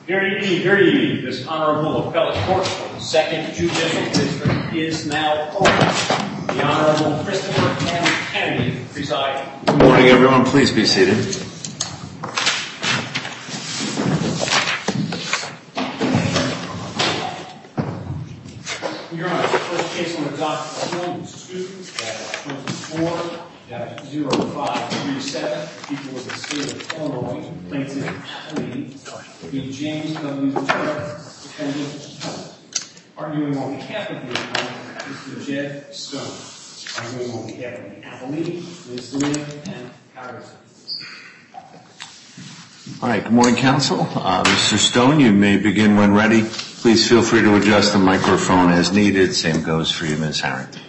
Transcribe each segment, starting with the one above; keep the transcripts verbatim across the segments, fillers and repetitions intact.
Hear ye, hear ye. This Honorable Appellate Court of the Second Judicial District is now open. The Honorable Christopher M. Kennedy presiding. Good morning, everyone. Please be seated. Your Honor, the first case on the docket this morning is two twenty-four zero five three seven. The people of the state of Illinois, plaintiff appellee, be James W. Turek, defendant appellant. Arguing on behalf of the appellant, Mister Jed Stone. Arguing on behalf of the appellee, Miz Lynn M. Harrison. All right. Good morning, counsel. Uh, Mister Stone, you may begin when ready. Please feel free to adjust the microphone as needed. Same goes for you, Miz Harrington.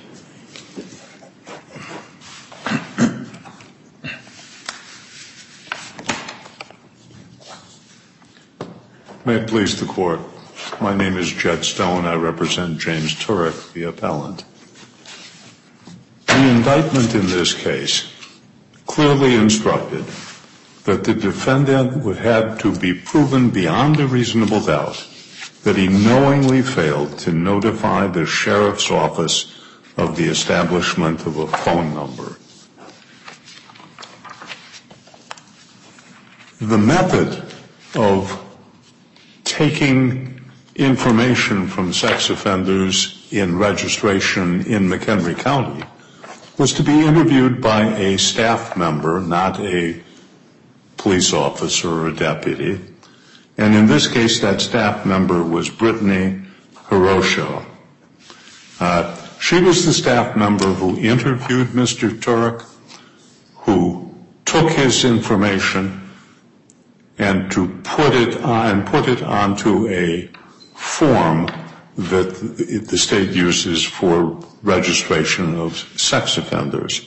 May it please the Court. My name is Jed Stone. I represent James Turek, the appellant. The indictment in this case clearly instructed that the defendant would have to be proven beyond a reasonable doubt that he knowingly failed to notify the sheriff's office of the establishment of a phone number. The method of taking information from sex offenders in registration in McHenry County was to be interviewed by a staff member, not a police officer or a deputy. And in this case, that staff member was Brittany Hirosha. Uh, she was the staff member who interviewed Mister Turek, who took his information and to put it on, put it onto a form that the state uses for registration of sex offenders.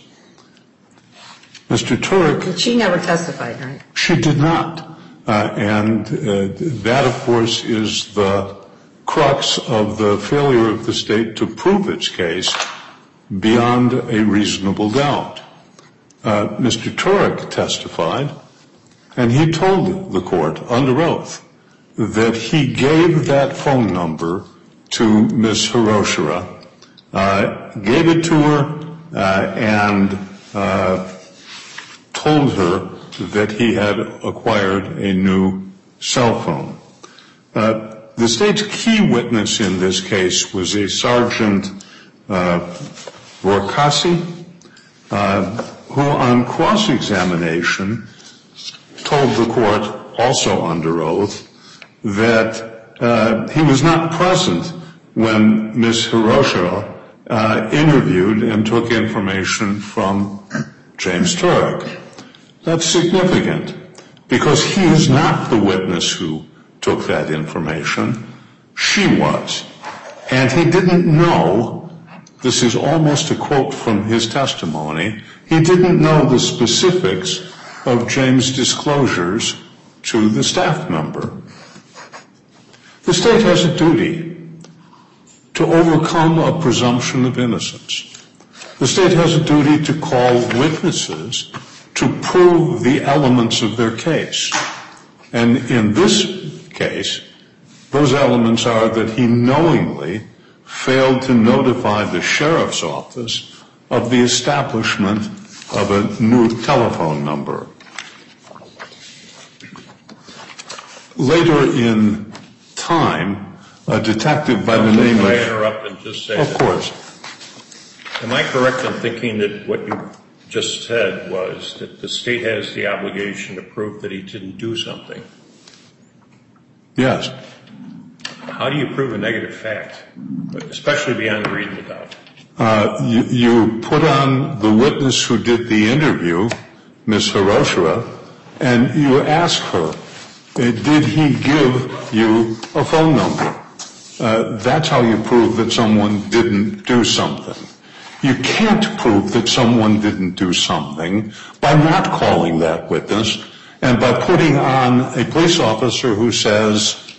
Mister Turek... But she never testified, right? She did not. Uh, and uh, that, of course, is the crux of the failure of the state to prove its case beyond a reasonable doubt. Uh, Mister Turek testified, and he told the court under oath that he gave that phone number to Miz Hirosha, uh, gave it to her, uh, and uh, told her that he had acquired a new cell phone. Uh, the state's key witness in this case was a Sergeant uh, Rorcasi, uh, who on cross-examination told the court, also under oath, that uh, he was not present when Miz Hirosha uh, interviewed and took information from James Turek. That's significant because he is not the witness who took that information. She was. And he didn't know, this is almost a quote from his testimony, he didn't know the specifics of James' disclosures to the staff member. The state has a duty to overcome a presumption of innocence. The state has a duty to call witnesses to prove the elements of their case. And in this case, those elements are that he knowingly failed to notify the sheriff's office of the establishment of a new telephone number. Later in time, a detective by the name of... Can I interrupt and just say Of that, course. Am I correct in thinking that what you just said was that the state has the obligation to prove that he didn't do something? Yes. How do you prove a negative fact, especially beyond a reasonable doubt? Uh, you, you put on the witness who did the interview, Miz Hirosha, and you ask her, uh, did he give you a phone number? Uh, that's how you prove that someone didn't do something. You can't prove that someone didn't do something by not calling that witness and by putting on a police officer who says,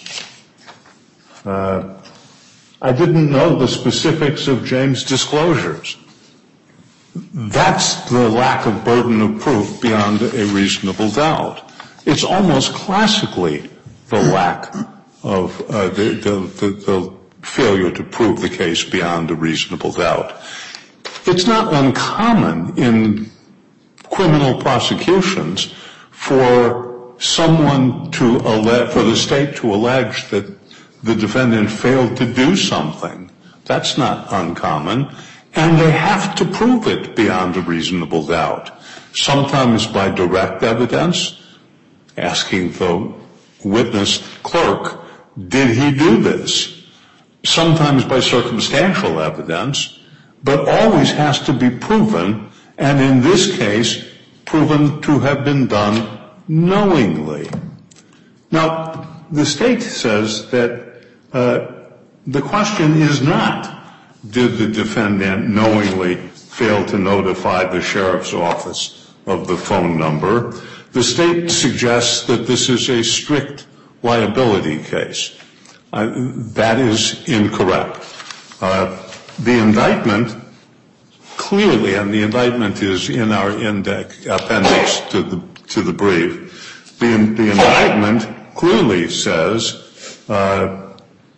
uh, I didn't know the specifics of James' disclosures. That's the lack of burden of proof beyond a reasonable doubt. It's almost classically the lack of uh, the, the, the, the failure to prove the case beyond a reasonable doubt. It's not uncommon in criminal prosecutions for someone to allege, for the state to allege that the defendant failed to do something. That's not uncommon. And they have to prove it beyond a reasonable doubt, sometimes by direct evidence, asking the witness clerk, did he do this? Sometimes by circumstantial evidence, but always has to be proven, and in this case, proven to have been done knowingly. Now, the state says that uh, the question is not, did the defendant knowingly fail to notify the sheriff's office of the phone number? The state suggests that this is a strict liability case. Uh, that is incorrect. Uh, the indictment clearly, and the indictment is in our index, appendix to the, to the brief, the, the indictment clearly says uh,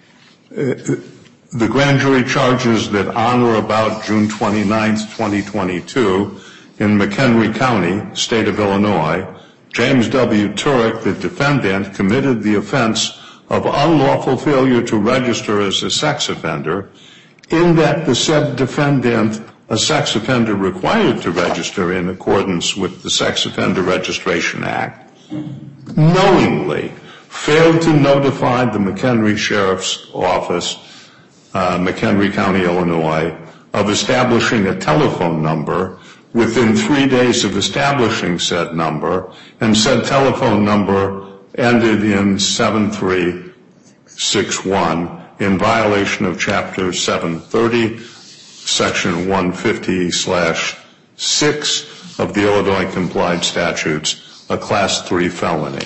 the grand jury charges that on or about June twenty-ninth, twenty twenty-two, in McHenry County, state of Illinois, James W. Turek, the defendant, committed the offense of unlawful failure to register as a sex offender, in that the said defendant, a sex offender required to register in accordance with the Sex Offender Registration Act, knowingly failed to notify the McHenry Sheriff's Office, uh, McHenry County, Illinois, of establishing a telephone number within three days of establishing said number, and said telephone number ended in seven three six one in violation of Chapter seven thirty, Section one fifty slash six of the Illinois Complied Statutes, a Class three felony.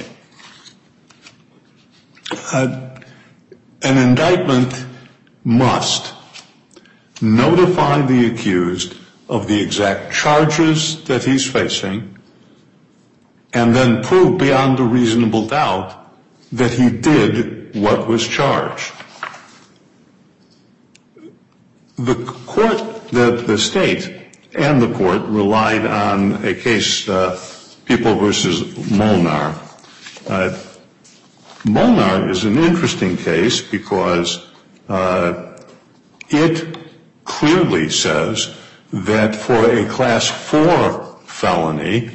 Uh, an indictment must notify the accused of the exact charges that he's facing, and then prove beyond a reasonable doubt that he did what was charged. The court, the, the state and the court relied on a case, uh, People versus Molnar. Uh, Molnar is an interesting case because uh, it clearly says that for a Class four felony,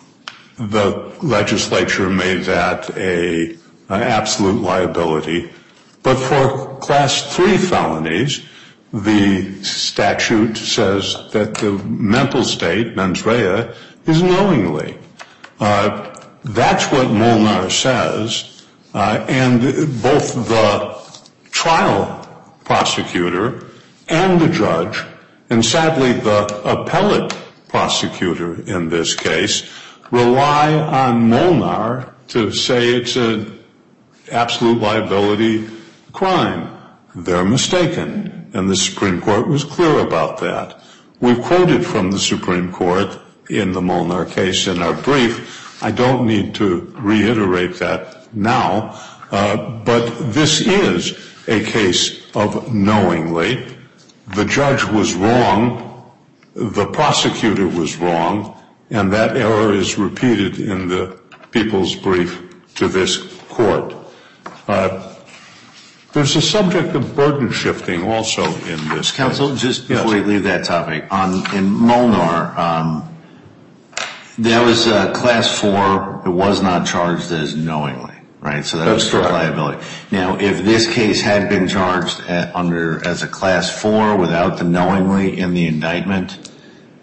the legislature made that a, an absolute liability. But for Class three felonies, the statute says that the mental state, mens rea, is knowingly. Uh, that's what Molnar says, uh, and both the trial prosecutor and the judge, and sadly the appellate prosecutor in this case, rely on Molnar to say it's an absolute liability crime. They're mistaken, and the Supreme Court was clear about that. We've quoted from the Supreme Court in the Molnar case in our brief. I don't need to reiterate that now, uh, but this is a case of knowingly. The judge was wrong, the prosecutor was wrong, and that error is repeated in the People's Brief to this court. Uh, There's a subject of burden shifting also in this Counsel, case. just before Yes. we leave that topic, on in Molnar, um, that was uh, Class four. It was not charged as knowingly, right? So that That's was for correct. liability. Now, if this case had been charged at, under as a Class four without the knowingly in the indictment,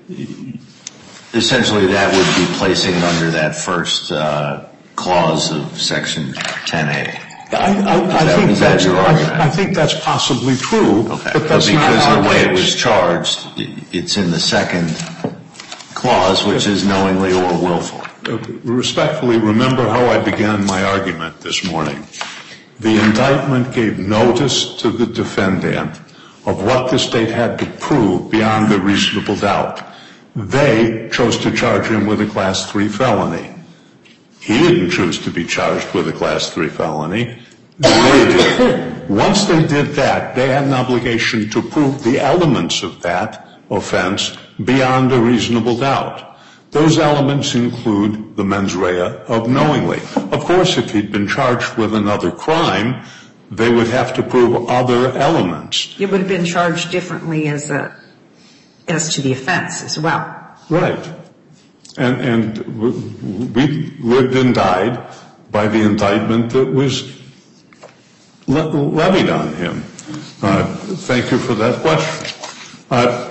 essentially that would be placing it under that first uh, clause of Section ten A. I, I, I, that- think is that that's, your argument? I, I think that's possibly true, Okay, but that's but not because our of the way it case. was charged, i- it's in the second clause, which is knowingly or willful. Uh, Respectfully, remember how I began my argument this morning. The indictment gave notice to the defendant of what the state had to prove beyond a reasonable doubt. They chose to charge him with a Class three felony. He didn't choose to be charged with a Class three felony. They did. Once they did that, they had an obligation to prove the elements of that offense beyond a reasonable doubt. Those elements include the mens rea of knowingly. Of course, if he'd been charged with another crime, they would have to prove other elements. It would have been charged differently as a as to the offense as well. Right. And, and we lived and died by the indictment that was le- levied on him. Uh, thank you for that question. Uh,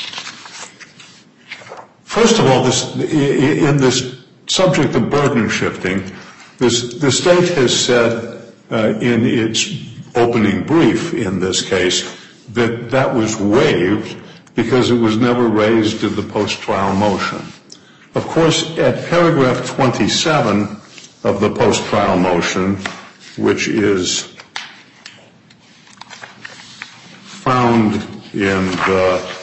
first of all, this, in this subject of burden shifting, this, the state has said uh, in its opening brief in this case that that was waived because it was never raised in the post-trial motion. Of course, at paragraph twenty-seven of the post-trial motion, which is found in the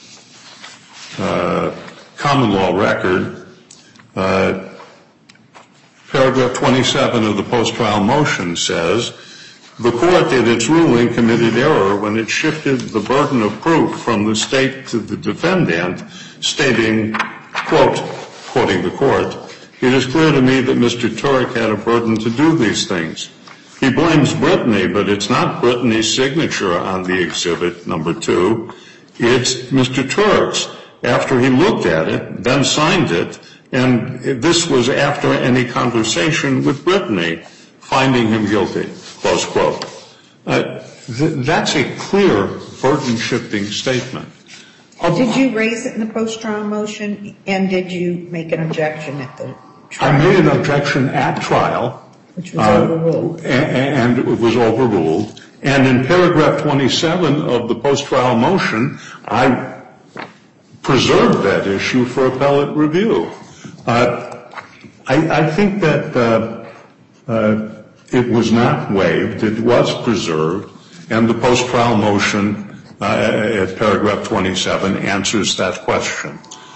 uh, common law record, uh, paragraph twenty-seven of the post-trial motion says, the court in its ruling committed error when it shifted the burden of proof from the state to the defendant, stating, quote, quoting the court, it is clear to me that Mister Turek had a burden to do these things. He blames Brittany, but it's not Brittany's signature on the exhibit, number two. It's Mister Turek's. After he looked at it, then signed it, and this was after any conversation with Brittany, finding him guilty, close quote. Uh, th- that's a clear burden-shifting statement. Did you raise it in the post-trial motion, and did you make an objection at the trial? I made an objection at trial. Which was uh, overruled. And, and it was overruled. And in paragraph twenty-seven of the post-trial motion, I preserved that issue for appellate review. Uh, I, I think that uh, uh, it was not waived. It was preserved. And the post-trial motion Uh, at paragraph twenty-seven answers that question.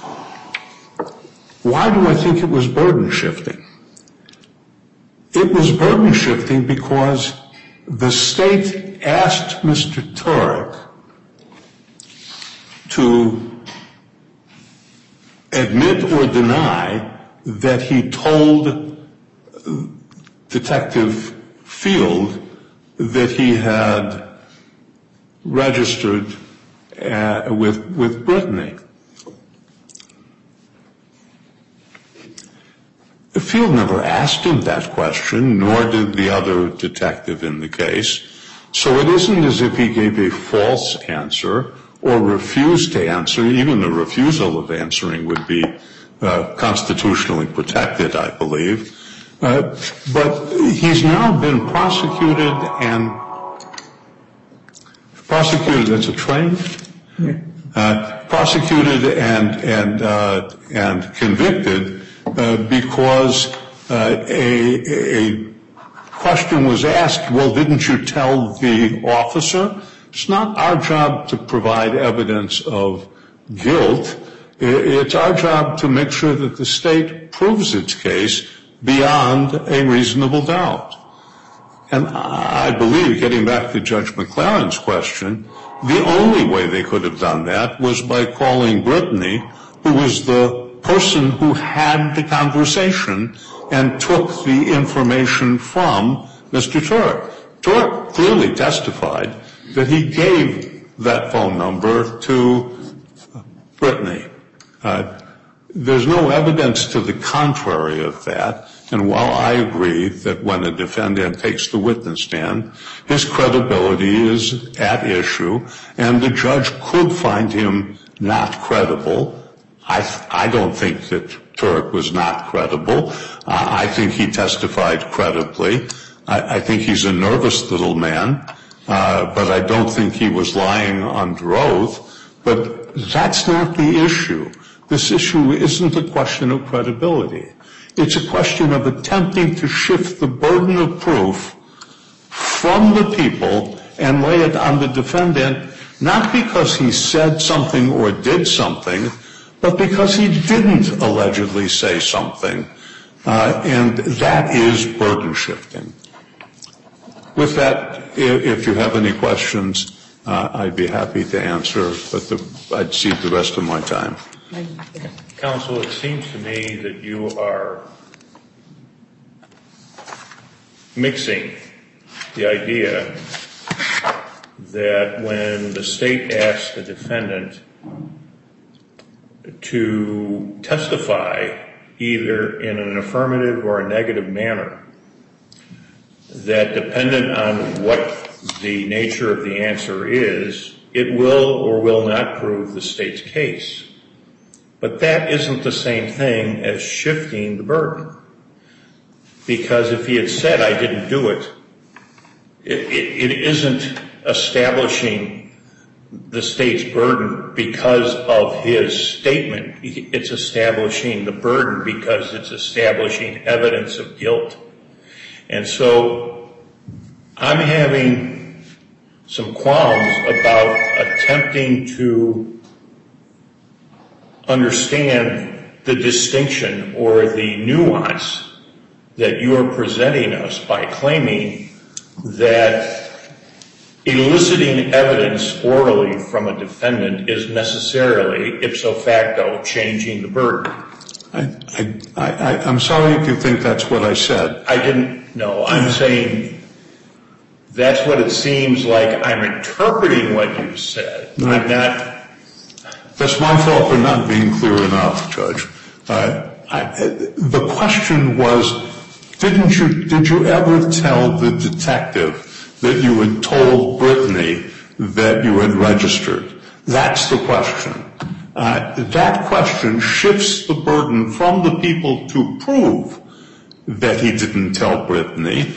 Why do I think it was burden shifting? It was burden shifting because the state asked Mister Turek to admit or deny that he told Detective Field that he had registered uh, with with Brittany. Field never asked him that question, nor did the other detective in the case. So it isn't as if he gave a false answer or refused to answer. Even the refusal of answering would be uh, constitutionally protected, I believe. Uh, but he's now been prosecuted and Prosecuted, that's a train? Yeah. Uh, prosecuted and and uh, and convicted uh, because uh, a, a question was asked, well, didn't you tell the officer? It's not our job to provide evidence of guilt. It's our job to make sure that the state proves its case beyond a reasonable doubt. And I believe, getting back to Judge McLaren's question, the only way they could have done that was by calling Brittany, who was the person who had the conversation and took the information from Mister Turek. Turek clearly testified that he gave that phone number to Brittany. Uh, there's no evidence to the contrary of that. And while I agree that when a defendant takes the witness stand, his credibility is at issue, and the judge could find him not credible, I, I don't think that Turek was not credible. Uh, I think he testified credibly. I, I think he's a nervous little man, uh, but I don't think he was lying under oath. But that's not the issue. This issue isn't a question of credibility. It's a question of attempting to shift the burden of proof from the people and lay it on the defendant, not because he said something or did something, but because he didn't allegedly say something. Uh, and that is burden shifting. With that, if you have any questions, uh, I'd be happy to answer, but the, I'd cede the rest of my time. Counsel, it seems to me that you are mixing the idea that when the state asks the defendant to testify either in an affirmative or a negative manner, that dependent on what the nature of the answer is, it will or will not prove the state's case. But that isn't the same thing as shifting the burden. Because if he had said, I didn't do it, it, it, it isn't establishing the state's burden because of his statement. It's establishing the burden because it's establishing evidence of guilt. And so I'm having some qualms about attempting to understand the distinction or the nuance that you are presenting us by claiming that eliciting evidence orally from a defendant is necessarily, ipso facto, changing the burden. I, I, I, I'm sorry if you think that's what I said. I didn't know. I'm saying that's what it seems like I'm interpreting what you said. No. I'm not. That's my fault for not being clear enough, Judge. Uh, I, the question was, didn't you, did you ever tell the detective that you had told Brittany that you had registered? That's the question. Uh, that question shifts the burden from the people to prove that he didn't tell Brittany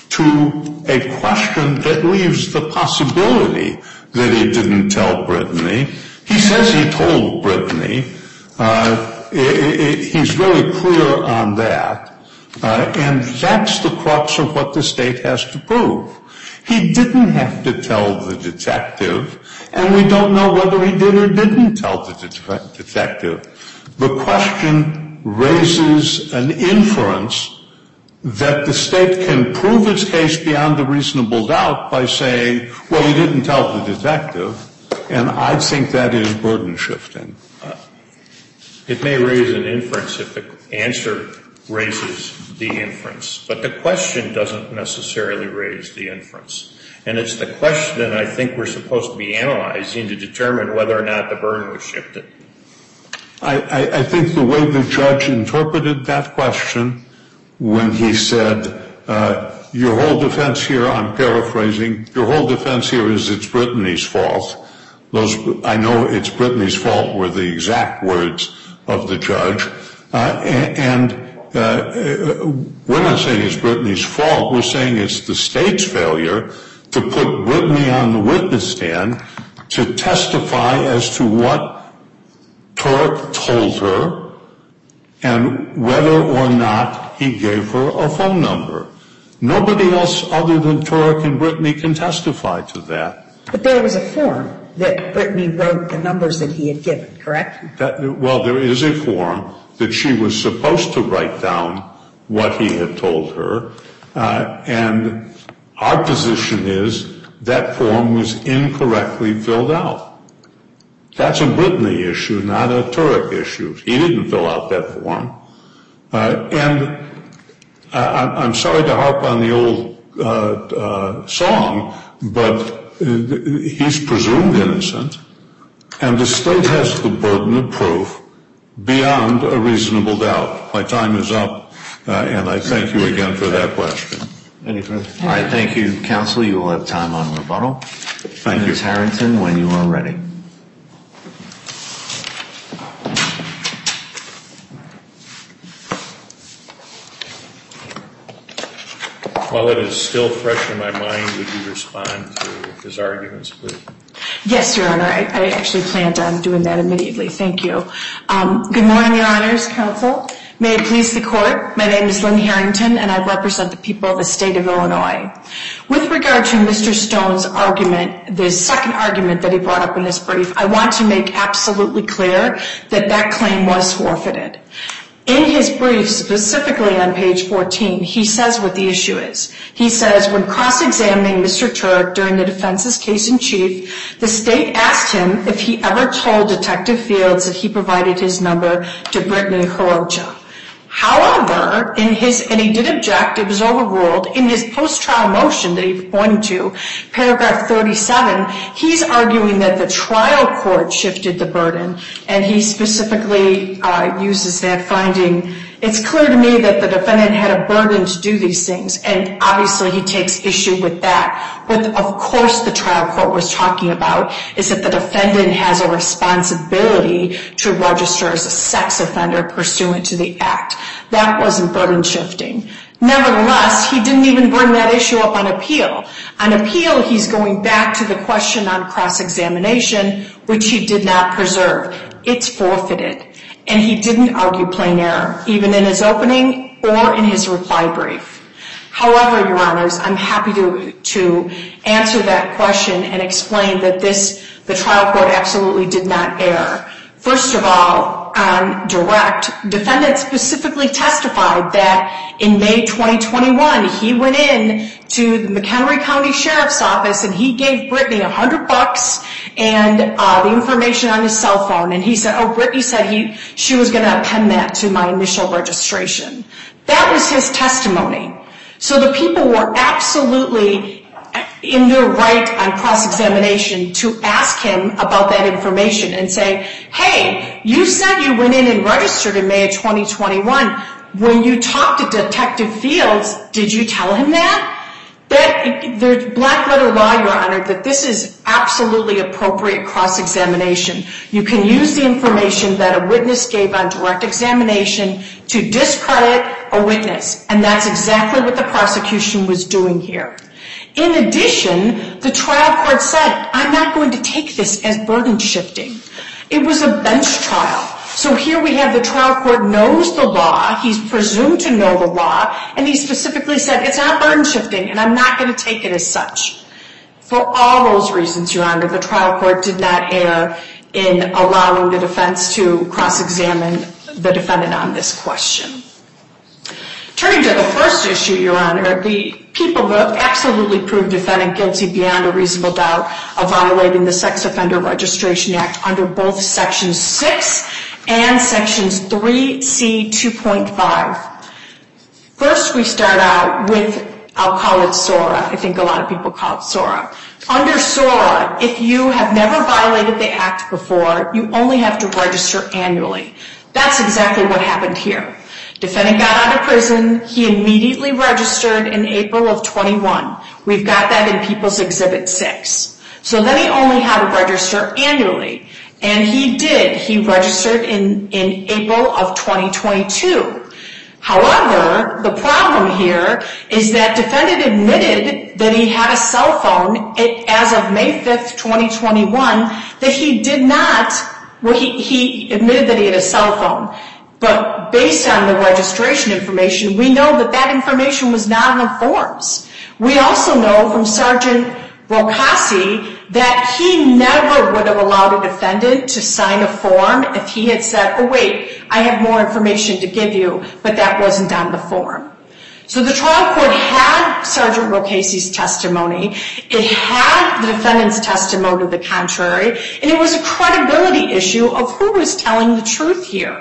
to a question that leaves the possibility that he didn't tell Brittany. He says he told Brittany. Uh, it, it, he's very clear on that. Uh, and that's the crux of what the state has to prove. He didn't have to tell the detective, and we don't know whether he did or didn't tell the det- detective. The question raises an inference that the state can prove its case beyond a reasonable doubt by saying, well, he didn't tell the detective, and I think that is burden shifting. Uh, it may raise an inference if the answer raises the inference, but the question doesn't necessarily raise the inference. And it's the question I think we're supposed to be analyzing to determine whether or not the burden was shifted. I, I, I think the way the judge interpreted that question when he said, uh, your whole defense here, I'm paraphrasing, your whole defense here is it's Brittany's fault. Those, I know it's Brittany's fault were the exact words of the judge. Uh, and, and Uh, we're not saying it's Brittany's fault. We're saying it's the state's failure to put Brittany on the witness stand to testify as to what Turk told her and whether or not he gave her a phone number. Nobody else other than Turk and Brittany can testify to that. But there was a form that Brittany wrote the numbers that he had given, correct? That, well, there is a form that she was supposed to write down what he had told her, uh, and our position is that form was incorrectly filled out. That's a Brittany issue, not a Turek issue. He didn't fill out that form. Uh, and I, I'm sorry to harp on the old uh, uh, song, but uh, he's presumed innocent, and the state has the burden of proof beyond a reasonable doubt. My time is up, uh, and I thank you again for that question. Any further? All right, thank you, counsel. You will have time on rebuttal. Thank you. Miz Harrington, when you are ready. While it is still fresh in my mind, would you respond to his arguments, please? Yes, Your Honor. I, I actually planned on doing that immediately. Thank you. Um, good morning, Your Honors, counsel. May it please the court, my name is Lynn Harrington, and I represent the people of the state of Illinois. With regard to Mister Stone's argument, the second argument that he brought up in his brief, I want to make absolutely clear that that claim was forfeited. In his brief, specifically on page fourteen, he says what the issue is. He says, when cross-examining Mister Turk during the defense's case in chief, the state asked him if he ever told Detective Fields that he provided his number to Brittany Horocha. However, in his, and he did object, it was overruled, in his post-trial motion that he pointed to, paragraph thirty-seven, he's arguing that the trial court shifted the burden, and he specifically uh, uses that finding. It's clear to me that the defendant had a burden to do these things, and obviously he takes issue with that. What, of course, the trial court was talking about is that the defendant has a responsibility to register as a sex offender pursuant to the act. That wasn't burden shifting. Nevertheless, he didn't even bring that issue up on appeal. On appeal, he's going back to the question on cross-examination, which he did not preserve. It's forfeited. And he didn't argue plain error, even in his opening or in his reply brief. However, Your Honors, I'm happy to, to answer that question and explain that this, the trial court absolutely did not err. First of all, on direct, defendant specifically testified that in May twenty twenty-one, he went in to the McHenry County Sheriff's Office and he gave Brittany a hundred bucks and uh, the information on his cell phone. And he said, oh, Brittany said he, she was going to append that to my initial registration. That was his testimony. So the people were absolutely in their right on cross-examination to ask him about that information and say, hey, you said you went in and registered in May of twenty twenty-one. When you talked to Detective Fields, did you tell him that? That there's black letter law, Your Honor, that this is absolutely appropriate cross-examination. You can use the information that a witness gave on direct examination to discredit a witness, and that's exactly what the prosecution was doing here. In addition, the trial court said, I'm not going to take this as burden shifting. It was a bench trial. So here we have the trial court knows the law, he's presumed to know the law, and he specifically said, it's not burden shifting, and I'm not going to take it as such. For all those reasons, Your Honor, the trial court did not err in allowing the defense to cross-examine the defendant on this question. Turning to the first issue, Your Honor, the people absolutely proved defendant guilty beyond a reasonable doubt of violating the Sex Offender Registration Act under both Sections six and Sections three C two point five. First, we start out with, I'll call it SORA. I think a lot of people call it SORA. Under SORA, if you have never violated the act before, you only have to register annually. That's exactly what happened here. Defendant got out of prison. He immediately registered in April of twenty-one. We've got that in People's Exhibit six. So then he only had to register annually. And he did. He registered in, in April of twenty twenty-two. However, the problem here is that defendant admitted that he had a cell phone as of May fifth, twenty twenty-one, that he did not, well, he, he admitted that he had a cell phone. But based on the registration information, we know that that information was not on the forms. We also know from Sergeant Rocassi that he never would have allowed a defendant to sign a form if he had said, oh wait, I have more information to give you, but that wasn't on the form. So the trial court had Sergeant Rocassi's testimony, it had the defendant's testimony to the contrary, and it was a credibility issue of who was telling the truth here.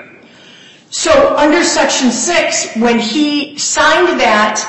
So under Section six, when he signed that,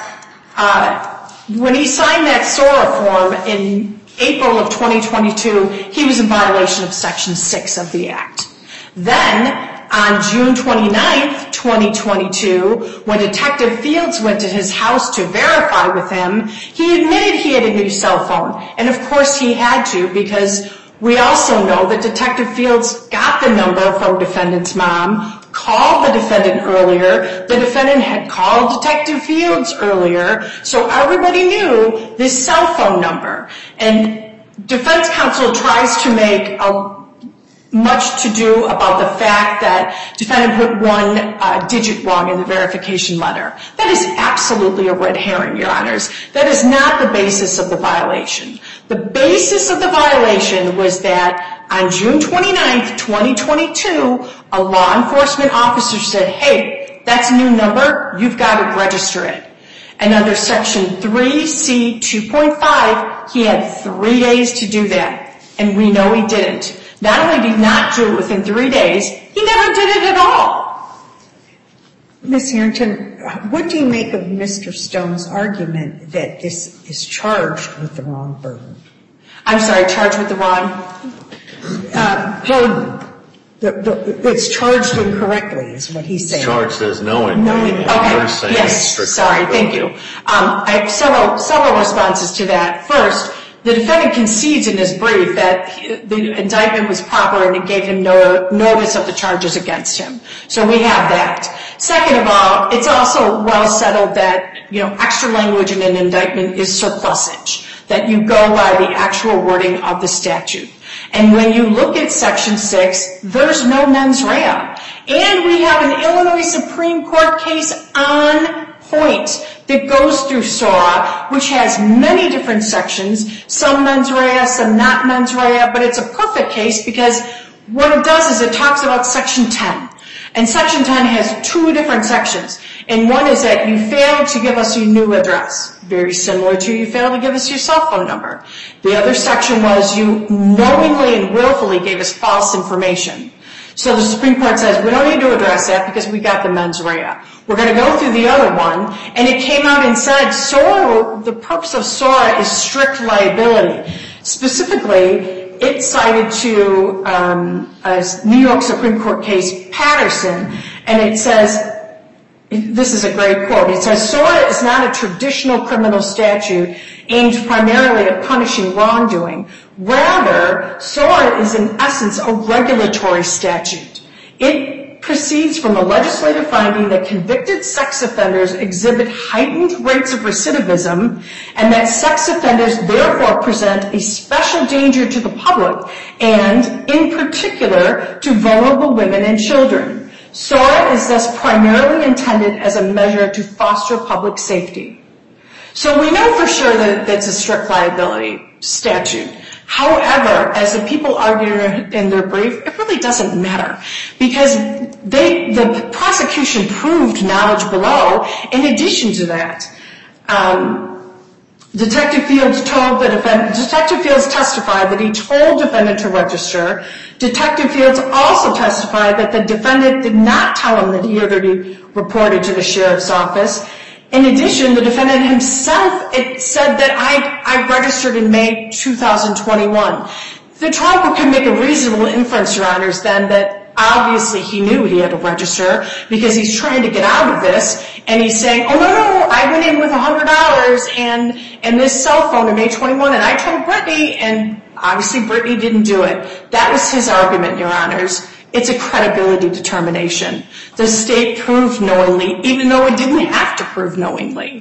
uh, when he signed that SORA form in April of twenty twenty-two, he was in violation of Section six of the Act. Then, on June twenty-ninth, twenty twenty-two, when Detective Fields went to his house to verify with him, he admitted he had a new cell phone. And of course he had to, because we also know that Detective Fields got the number from defendant's mom, called the defendant earlier, the defendant had called Detective Fields earlier, so everybody knew this cell phone number. And defense counsel tries to make a much to do about the fact that defendant put one uh, digit wrong in the verification letter. That is absolutely a red herring, Your Honors. That is not the basis of the violation. The basis of the violation was that on June twenty-ninth, twenty twenty-two, a law enforcement officer said, hey, that's a new number, you've got to register it. And under Section three C two point five, he had three days to do that. And we know he didn't. Not only did he not do it within three days, he never did it at all. Miz Harrington, what do you make of Mister Stone's argument that this is charged with the wrong burden? I'm sorry, charged with the wrong? Uh, burden. The, the, it's charged incorrectly, is what he's saying. Charged as knowingly. Knowingly. Okay. Okay, yes, sorry, thank you. Um, I have several, several responses to that. First, the defendant concedes in his brief that he, the indictment was proper and it gave him no, notice of the charges against him. So we have that. Second of all, it's also well settled that, you know, extra language in an indictment is surplusage, that you go by the actual wording of the statute. And when you look at Section six, there's no mens rea. And we have an Illinois Supreme Court case on point that goes through SORA, which has many different sections, some mens rea, some not mens rea, but it's a perfect case because what it does is it talks about Section ten. And Section ten has two different sections. And one is that you failed to give us your new address, very similar to you failed to give us your cell phone number. The other section was you knowingly and willfully gave us false information. So the Supreme Court says, we don't need to address that because we got the mens rea. We're going to go through the other one. And it came out and said, SORA, the purpose of SORA is strict liability. Specifically, it cited to um, a New York Supreme Court case, Patterson, and it says, this is a great quote, it says, SORA is not a traditional criminal statute aimed primarily at punishing wrongdoing. Rather, SORA is in essence a regulatory statute. It proceeds from a legislative finding that convicted sex offenders exhibit heightened rates of recidivism and that sex offenders therefore present a special danger to the public and, in particular, to vulnerable women and children. SORA is thus primarily intended as a measure to foster public safety. So we know for sure that it's a strict liability statute. However, as the people argue in their brief, it really doesn't matter because they, the prosecution proved knowledge below. In addition to that, um, Detective Fields told the defendant, Detective Fields testified that he told defendant to register. Detective Fields also testified that the defendant did not tell him that he already reported to the sheriff's office. In addition, the defendant himself it said that I, I registered in May two thousand twenty-one. The trial court can make a reasonable inference, Your Honors, then that obviously he knew he had to register because he's trying to get out of this, and he's saying, oh, no, no, I went in with one hundred dollars and, and this cell phone in May twenty-one, and I told Brittany, and obviously Brittany didn't do it. That was his argument, Your Honors. It's a credibility determination. The state proved knowingly, even though it didn't have to prove knowingly.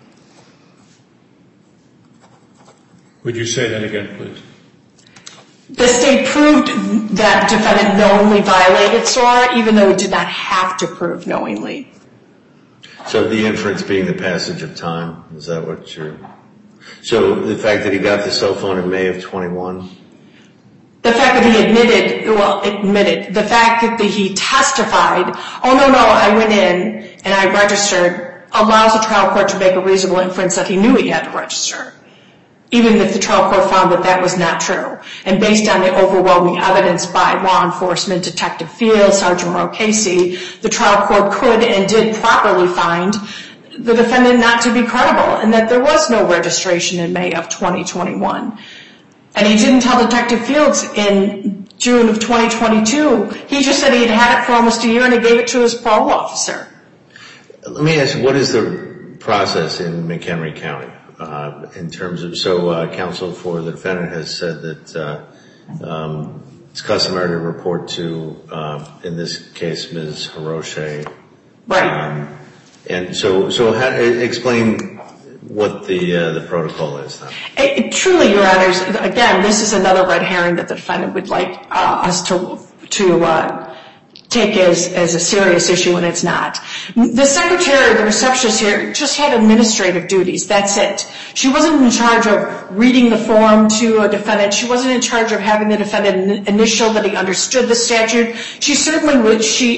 Would you say that again, please? The state proved that defendant knowingly violated SORA, even though it did not have to prove knowingly. So the inference being the passage of time, is that what you're... So the fact that he got the cell phone in May of twenty-one? The fact that he admitted, well, admitted, the fact that the, he testified, oh, no, no, I went in and I registered, allows the trial court to make a reasonable inference that he knew he had to register, even if the trial court found that that was not true. And based on the overwhelming evidence by law enforcement, Detective Fields, Sergeant Roe Casey, the trial court could and did properly find the defendant not to be credible and that there was no registration in May of twenty twenty-one. And he didn't tell Detective Fields in June of twenty twenty-two. He just said he had had it for almost a year and he gave it to his parole officer. Let me ask you, what is the process in McHenry County uh, in terms of, so uh, counsel for the defendant has said that uh, um, it's customary to report to, uh, in this case, Miz Hiroshi. Right. Um, and so, so how, explain what the uh, the protocol is then. It, it, truly, Your Honors, again, this is another red herring that the defendant would like uh, us to to uh, take as, as a serious issue, and it's not. The secretary, the receptionist here, just had administrative duties. That's it. She wasn't in charge of reading the form to a defendant. She wasn't in charge of having the defendant initial that he understood the statute. She certainly would. She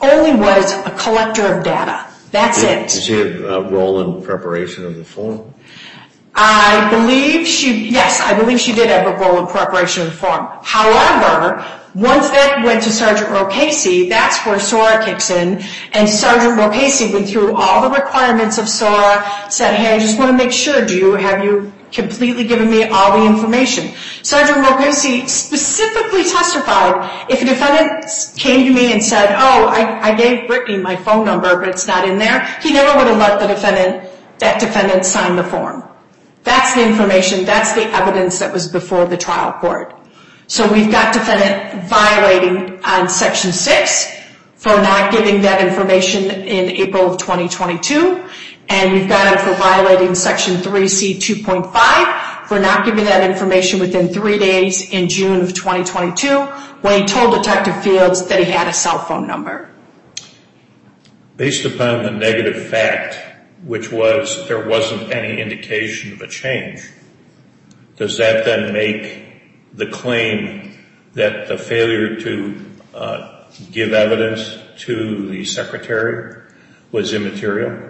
only was a collector of data. That's Did, it. did she have a role in preparation of the form? I believe she, yes, I believe she did have a role in preparation of the form. However, once that went to Sergeant Rocasey, that's where SORA kicks in, and Sergeant Rocasey went through all the requirements of SORA, said, hey, I just want to make sure, do you, have you completely given me all the information? Sergeant Rocasey specifically testified, if a defendant came to me and said, oh, I, I gave Brittany my phone number, but it's not in there, he never would have let the defendant, that defendant sign the form. That's the information, that's the evidence that was before the trial court. So we've got defendant violating on Section six for not giving that information in April of twenty twenty-two, and we've got him for violating Section three C two point five for not giving that information within three days in June of twenty twenty-two when he told Detective Fields that he had a cell phone number. Based upon the negative fact, which was there wasn't any indication of a change, does that then make the claim that the failure to uh, give evidence to the secretary was immaterial?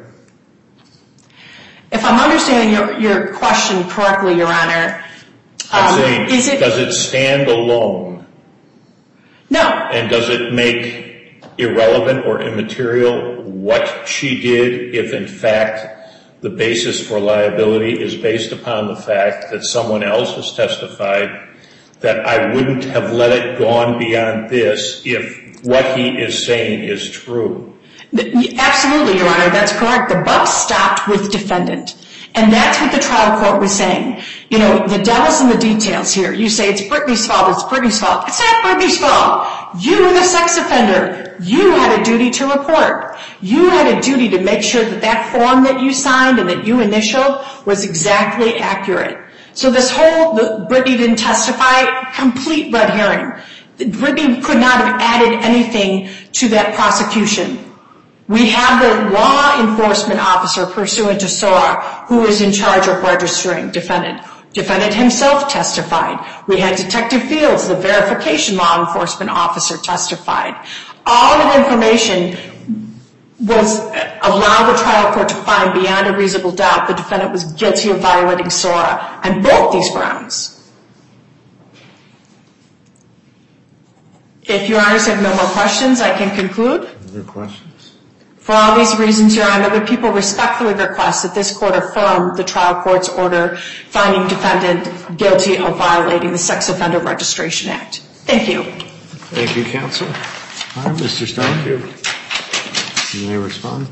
If I'm understanding your, your question correctly, Your Honor, I'm um, saying, is it, does it stand alone? No. And does it make irrelevant or immaterial what she did if, in fact, the basis for liability is based upon the fact that someone else has testified that I wouldn't have let it go on beyond this if what he is saying is true? Absolutely, Your Honor, that's correct. The buck stopped with defendant. And that's what the trial court was saying. You know, the devil's in the details here. You say it's Brittany's fault, it's Brittany's fault. It's not Brittany's fault. You were the sex offender. You had a duty to report. You had a duty to make sure that that form that you signed and that you initialed was exactly accurate. So this whole, the, Brittany didn't testify, complete red herring. Brittany could not have added anything to that prosecution. We have the law enforcement officer pursuant to SORA who is in charge of registering defendant. Defendant himself testified. We had Detective Fields, the verification law enforcement officer, testified. All of the information was allowed the trial court to find beyond a reasonable doubt the defendant was guilty of violating SORA on both these grounds. If Your Honors have no more questions, I can conclude. Other questions? For all these reasons, Your Honor, the people respectfully request that this court affirm the trial court's order finding defendant guilty of violating the Sex Offender Registration Act. Thank you. Thank you, counsel. All right, Mister Stone. Thank you. You may respond.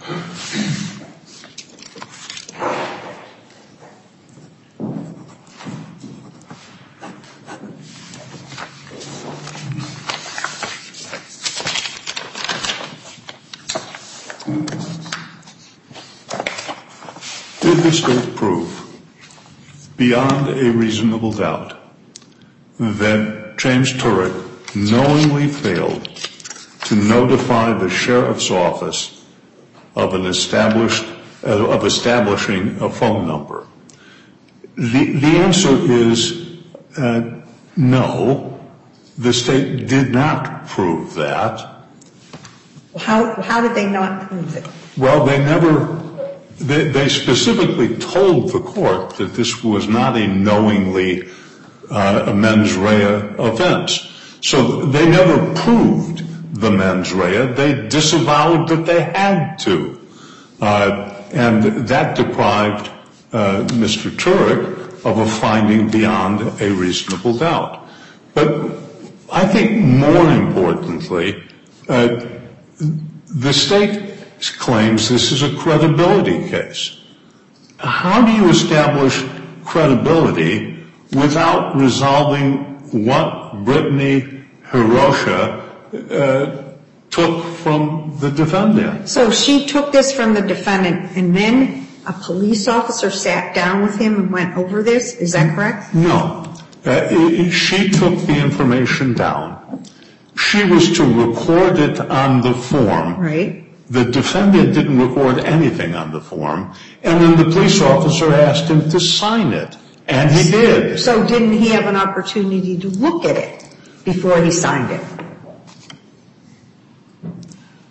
Did the state prove, beyond a reasonable doubt, that James Turek knowingly failed to notify the sheriff's office of an established, uh, of establishing a phone number? The, the answer is uh, no. The state did not prove that. How, how did they not prove it? Well, they never, they, they specifically told the court that this was not a knowingly uh, a mens rea offense. So they never proved the mens rea. They disavowed that they had to. Uh, and that deprived uh, Mister Turek of a finding beyond a reasonable doubt. But I think more importantly, uh, the state claims this is a credibility case. How do you establish credibility without resolving what Brittany Hirosha uh, took from the defendant? So she took this from the defendant, and then a police officer sat down with him and went over this? Is that correct? No. Uh, she took the information down. She was to record it on the form. Right. The defendant didn't record anything on the form, and then the police officer asked him to sign it, and he did. So didn't he have an opportunity to look at it before he signed it?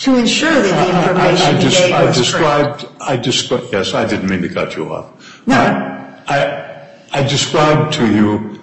To ensure that the information I, I, I, you just, gave I was described, correct. I described, yes, I didn't mean to cut you off. No. I, I, I described to you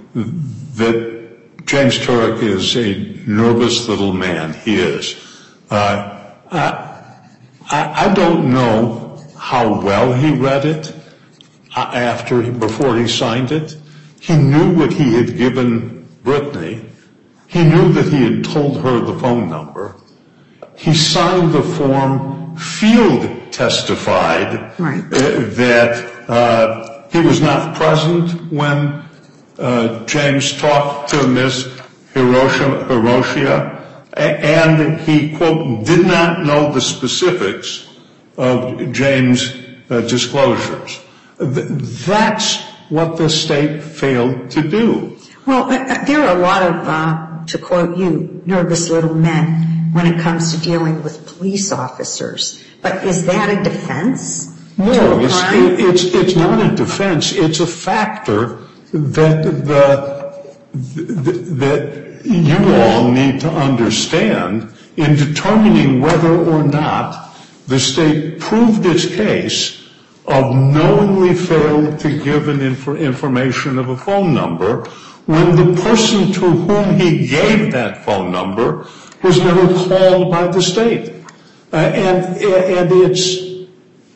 that James Turek is a nervous little man. He is. Uh, I, I, I don't know how well he read it after, before he signed it. He knew what he had given Brittany. He knew that he had told her the phone number. He signed the form. Field testified right. uh, that uh, he was not present when uh, James talked to Miss Hiroshima, Hiroshia, and he, quote, did not know the specifics of James' uh, disclosures. Th- that's what the state failed to do. Well, uh, there are a lot of, uh, to quote you, nervous little men when it comes to dealing with police officers. But is that a defense? No, it's, it's, it's not a defense. It's a factor that the, that you all need to understand in determining whether or not the state proved its case of knowingly failed to give an inf- information of a phone number when the person to whom he gave that phone number was never called by the state. Uh, and and it's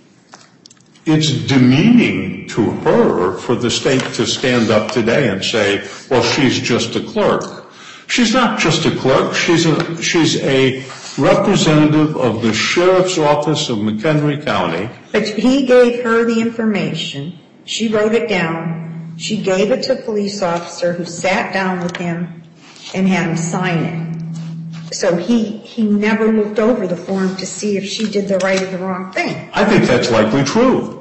it's demeaning to her for the state to stand up today and say, well, she's just a clerk. She's not just a clerk. She's a she's a representative of the sheriff's office of McHenry County. But he gave her the information. She wrote it down. She gave it to a police officer who sat down with him and had him sign it. So he, he never looked over the form to see if she did the right or the wrong thing. I think that's likely true.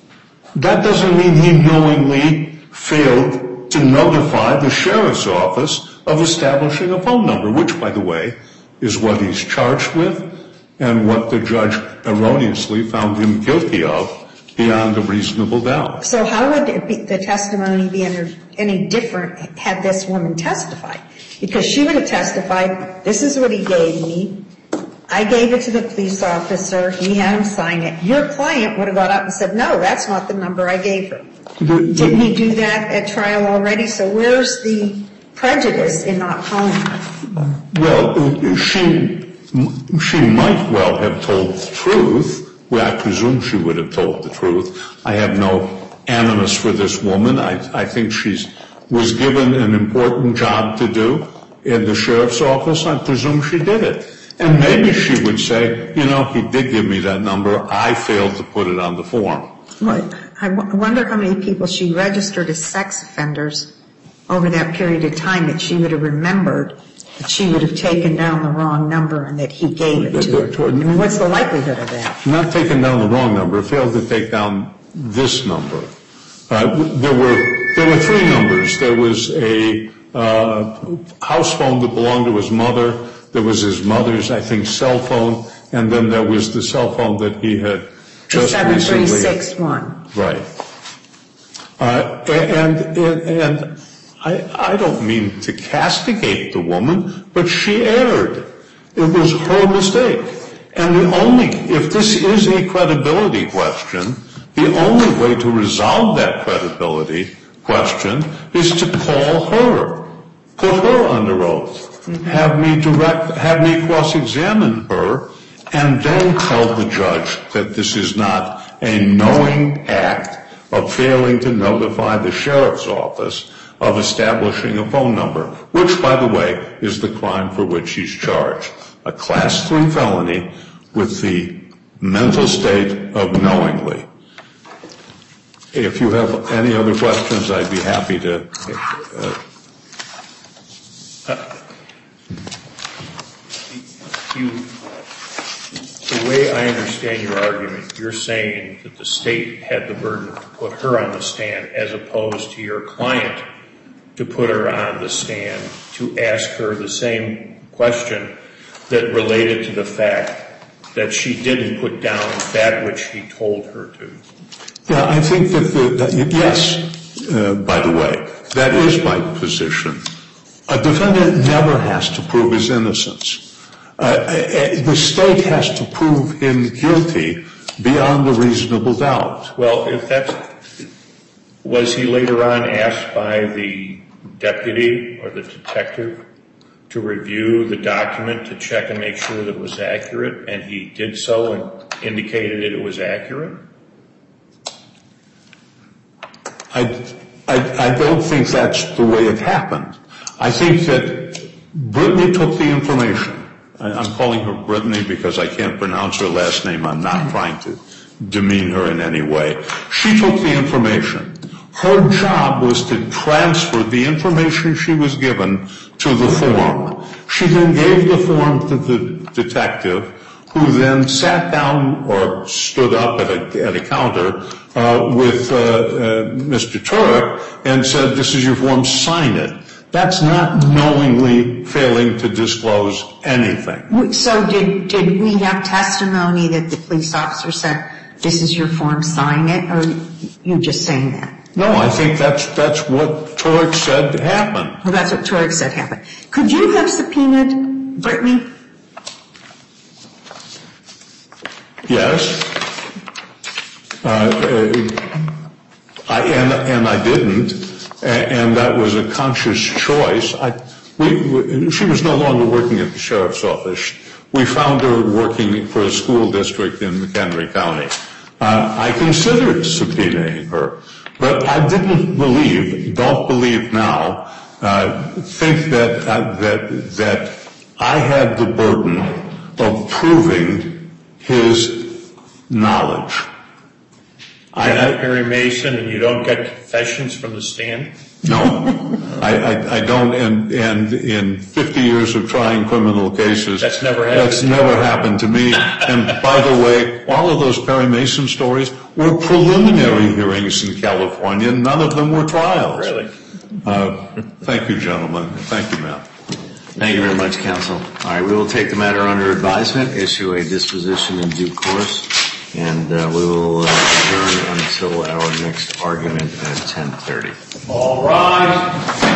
That doesn't mean he knowingly failed to notify the sheriff's office of establishing a phone number, which, by the way, is what he's charged with and what the judge erroneously found him guilty of beyond a reasonable doubt. So how would it be, the testimony be any different had this woman testified? Because she would have testified, this is what he gave me. I gave it to the police officer. He had him sign it. Your client would have got up and said, no, that's not the number I gave her. The, Didn't he do that at trial already? So where's the prejudice in not calling her? Well, she, she might well have told the truth. Well, I presume she would have told the truth. I have no animus for this woman. I, I think she's was given an important job to do in the sheriff's office. I presume she did it. And maybe she would say, you know, he did give me that number. I failed to put it on the form. Well, I wonder how many people she registered as sex offenders over that period of time that she would have remembered that she would have taken down the wrong number and that he gave it to her. I mean, what's the likelihood of that? Not taking down the wrong number, failed to take down this number. Uh, there were there were three numbers. There was a uh, house phone that belonged to his mother. There was his mother's, I think, cell phone, and then there was the cell phone that he had just seven three recently. six one. Right. Uh, and and and I I don't mean to castigate the woman, but she erred. It was her mistake. And the only if this is a credibility question, the only way to resolve that credibility question is to call her, put her under oath, mm-hmm. have me direct, have me cross-examine her, and then tell the judge that this is not a knowing act of failing to notify the sheriff's office of establishing a phone number, which, by the way, is the crime for which she's charged, a class three felony with the mental state of knowingly. If you have any other questions, I'd be happy to. Uh, uh, you, the way I understand your argument, you're saying that the state had the burden to put her on the stand as opposed to your client to put her on the stand to ask her the same question that related to the fact that she didn't put down that which he told her to. Yeah, I think that, the, that yes, uh, by the way, that is my position. A defendant never has to prove his innocence. Uh, the state has to prove him guilty beyond a reasonable doubt. Well, if that's, was he later on asked by the deputy or the detective to review the document to check and make sure that it was accurate, and he did so and indicated that it was accurate? I, I, I don't think that's the way it happened. I think that Brittany took the information. I'm calling her Brittany because I can't pronounce her last name. I'm not trying to demean her in any way. She took the information. Her job was to transfer the information she was given to the form. She then gave the form to the detective, who then sat down or stood up at a, at a counter uh, with uh, uh, Mister Turek and said, "This is your form, sign it." That's not knowingly failing to disclose anything. So did, did we have testimony that the police officer said, "This is your form, sign it," or you just saying that? No, I think that's that's what Turek said happened. Well, that's what Turek said happened. Could you have subpoenaed Brittany? Yes. Uh, uh, I, and, and I didn't, and, and that was a conscious choice. I, we, we, she was no longer working at the sheriff's office. We found her working for a school district in McHenry County. Uh, I considered subpoenaing her, but I didn't believe, don't believe now, uh, think that, uh, that, that I had the burden of proving his knowledge. You're not Perry Mason and you don't get confessions from the stand? No, I, I, I don't, and, and in fifty years of trying criminal cases, that's never happened. That's never happened to me. And by the way, all of those Perry Mason stories were preliminary hearings in California. None of them were trials. Really? Uh, thank you, gentlemen. Thank you, ma'am. Thank you very much, counsel. All right, we will take the matter under advisement, issue a disposition in due course, and uh, we will uh, adjourn until our next argument at ten thirty. All rise.